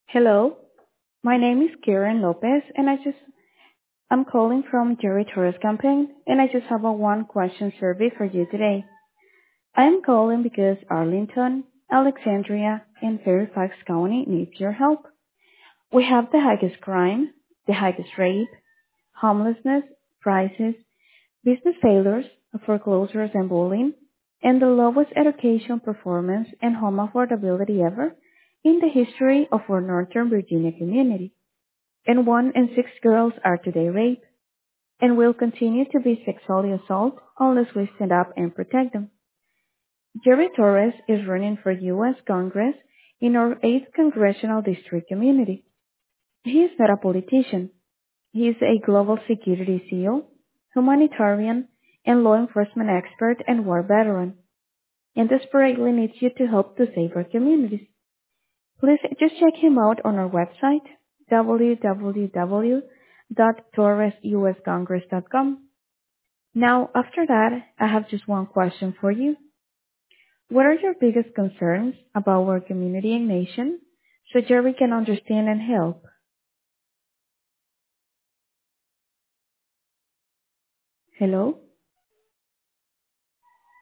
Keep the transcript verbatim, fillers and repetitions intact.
Hello, my name is Karen Lopez, and I just I'm calling from Jerry Torres campaign, and I just have a one question survey for you today. I am calling because Arlington, Alexandria, and Fairfax County needs your help. We have the highest crime, the highest rape, homelessness, prices, business failures, foreclosures, and bullying, and the lowest education performance and home affordability ever in the history of our Northern Virginia community. And one in six girls are today raped and will continue to be sexually assaulted unless we stand up and protect them. Jerry Torres is running for U S Congress in our eighth Congressional District community. He is not a politician. He is a global security SEAL, humanitarian, and law enforcement expert and war veteran, and desperately needs you to help to save our communities. Please just check him out on our website, w w w dot torres u s congress dot com. Now, after that, I have just one question for you. What are your biggest concerns about our community and nation so Jerry can understand and help? Hello?